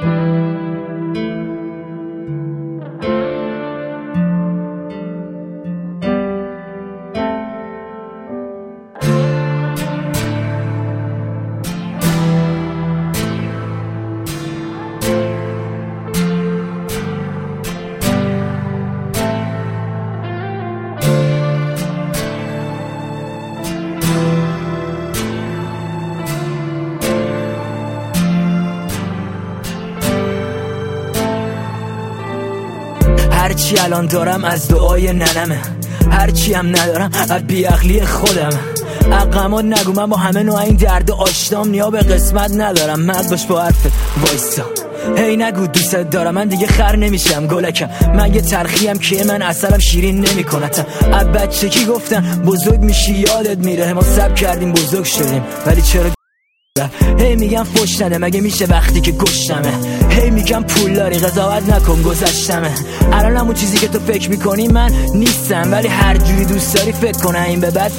هرچی الان دارم از دعای ننمه، هرچی هم ندارم از بیعقلی خودم. عقما نگو من با همه نوع این درد آشنام، نیا به قسمت ندارم، مرد باش با حرف وایسا. هی نگو دوست دارم، من دیگه خر نمیشم گلکم، من یه تلخیم که من اصلا شیرین نمیکنتم. از بچگی گفتن بزرگ میشی یادت میره، ما صبر کردیم بزرگ شدیم ولی چرا هی میگم فوش نده، مگه میشه وقتی که گشتمه؟ هی میگم پول داری قضاوت نکن گذشتمه. الان همون چیزی که تو فکر میکنی من نیستم، ولی هر جوری دوست داری فکر کن این به بعد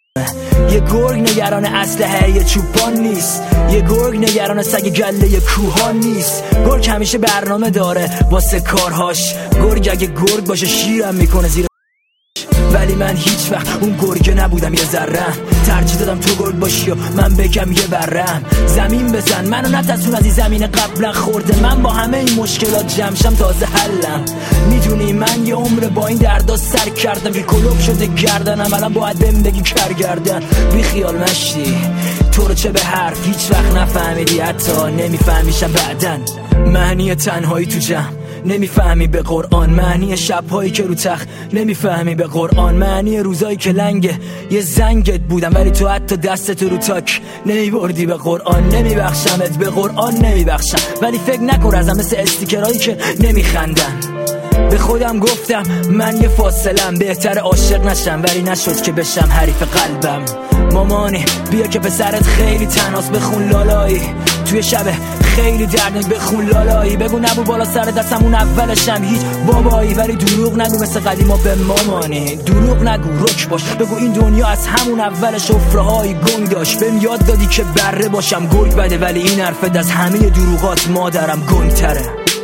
یه گرگ نگران اسلحه یه چوپان نیست، یه گرگ نگران سگ گله یه کوهان نیست. گرگ همیشه برنامه داره واسه کارهاش، گرگ اگه گرگ باشه شیرم میکنه زیر، ولی من هیچ وقت اون گرگه نبودم یه ذره. ترجیح دادم تو گرگ باشی و من بگم یه برم. زمین بزن منو نترسون از این زمین قبلا خورده، من با همه این مشکلات جمشم تازه حلم. میدونی من یه عمر با این دردا سر کردم که کلوب شده گردنم، الان باید بهم بگی کرگردن. بی خیال مشتی تو رو چه به حرف هیچ وقت نفهمیدی، حتی نمیفهمیشم بعدن. معنی تنهایی تو جمع نمیفهمی به قرآن، معنی شبهایی که رو تخت نمیفهمی به قرآن، معنی روزایی که لنگه یه زنگت بودم ولی تو حتی دستت رو تاک نمیبردی به قرآن. نمیبخشمت به قرآن نمیبخشم، ولی فکر نکن ازم مثل استیکرایی که نمیخندن. به خودم گفتم من یه فاصلم، بهتر عاشق نشم ولی نشد که بشم حریف قلبم. مامانی بیا که پسرت خیلی تنهاست، بخون لالایی توی شب خیلی دردناک، بخون لالایی. بگو نبو بالا سر دستم اون اولشم هیچ بابایی، ولی دروغ نگو مثل قدیما به مامانی. دروغ نگو رک باش، بگو این دنیا از همون اولش حفره‌های گنگ داشت. بهم یاد دادی که بره باشم گرگ بده، ولی این حرفت از همه دروغات مادرم گنگ‌تره.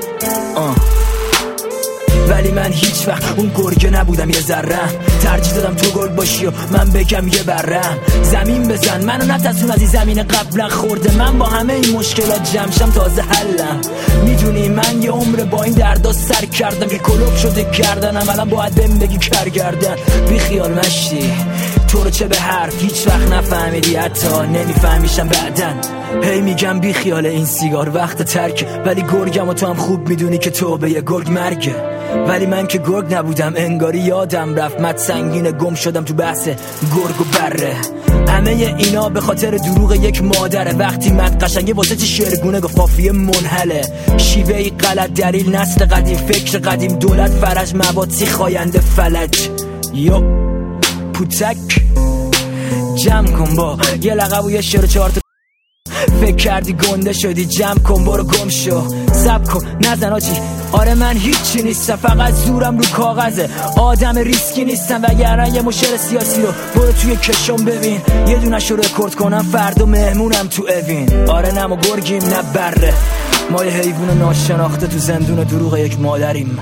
ولی من هیچ وقت اون گرگه نبودم یه ذره. ترجیح دادم تو گرگ باشی و من بگم یه برم. زمین بزن منو نترسون از این زمین قبلا خورده، من با همه این مشکلات جمشم تازه حلم. میدونی من یه عمر با این دردا سر کردم که کلوب شده گردنم، الان باید بهم بگی کرگردن. بی خیال مشتی تو رو چه به حرف هیچ وقت نفهمیدی، حتی نمیفهمیشم بعدن. هی میگم بی خیال این سیگار وقت ترک، ولی گرگم و تو هم خوب میدونی که تو به یه گرگ مرگه. ولی من که گرگ نبودم انگاری یادم رفت، مت سنگین گم شدم تو بحث گرگ و بره. همه اینا به خاطر دروغ یک مادره، وقتی مت قشنگه واسه چه شرگونه گفت قافیه منحله. شیوهی غلط دلیل نسل قدیم فکر قدیم دولت فرج موادسی خاینده فلج. یو پوتک جمع کن با یه لقب و یه شعر و چهار تا فکر کردی گنده شدی، جمع کن برو گم شو سب کن نزن آجی. آره من هیچی نیستم فقط زورم رو کاغذه، آدم ریسکی نیستم وگرنه یه مشکل سیاسی رو برو توی کشم ببین، یه دونش رو رکورد کنم فردا مهمونم تو اوین. آره نه ما گرگیم نه بره، ما یه حیوان ناشناخته تو زندون دروغ یک مادریم.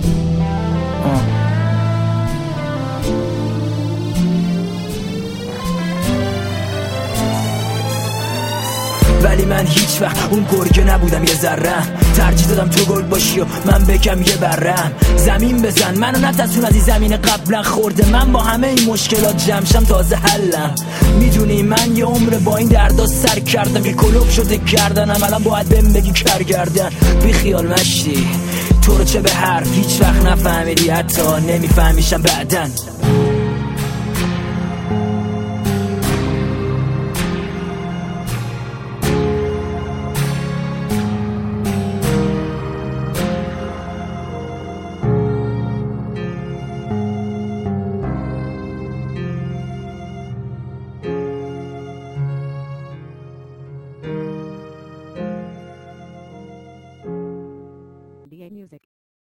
ولی من هیچ وقت اون گرگه نبودم یه ذره. ترجیح دادم تو گرگ باشی و من بگم یه برم. زمین بزن منو نترسون از این زمین قبلا خورده، من با همه این مشکلات جمشم تازه حلم. میدونی من یه عمر با این دردا سر کردم که کلوب شده گردنم، الان باید بهم بگی کرگردن. بی خیال مشتی تو رو چه به حرف هیچ وقت نفهمیدی، حتی نمیفهمیشم بعدن. Music.